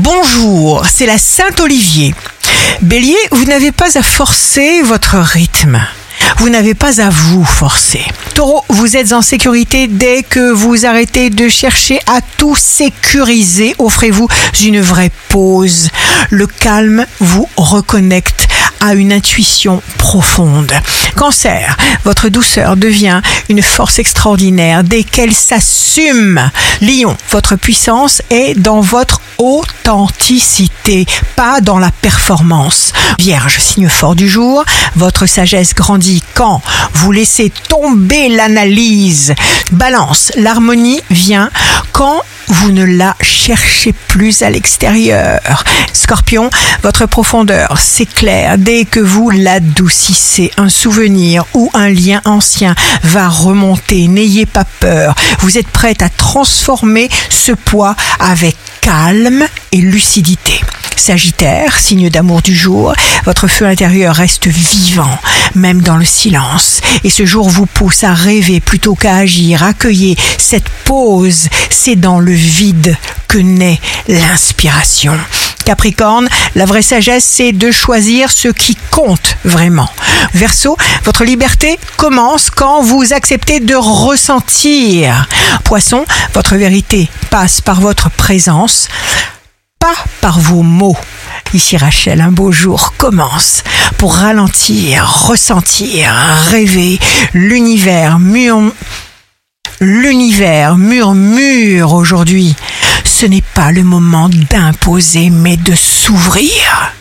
Bonjour, c'est la Saint-Olivier. Bélier, vous n'avez pas à forcer votre rythme. Vous n'avez pas à vous forcer. Taureau, vous êtes en sécurité dès que vous arrêtez de chercher à tout sécuriser. Offrez-vous une vraie pause. Le calme vous reconnecte à une intuition profonde. Cancer, votre douceur devient une force extraordinaire dès qu'elle s'assume. Lion, votre puissance est dans votre authenticité, pas dans la performance. Vierge, signe fort du jour, votre sagesse grandit quand vous laissez tomber l'analyse. Balance, l'harmonie vient quand vous ne la cherchez plus à l'extérieur. Scorpion, votre profondeur s'éclaire dès que vous l'adoucissez. Un souvenir ou un lien ancien va remonter. N'ayez pas peur. Vous êtes prête à transformer ce poids avec calme et lucidité. Sagittaire, signe d'amour du jour, votre feu intérieur reste vivant, même dans le silence. Et ce jour vous pousse à rêver plutôt qu'à agir. Accueillez cette pause, c'est dans le vide que naît l'inspiration. Capricorne, la vraie sagesse, c'est de choisir ce qui compte vraiment. Verseau, votre liberté commence quand vous acceptez de ressentir. Poisson, votre vérité passe par votre présence, pas par vos mots. Ici Rachel, un beau jour commence pour ralentir, ressentir, rêver. L'univers murmure aujourd'hui. Ce n'est pas le moment d'imposer, mais de s'ouvrir.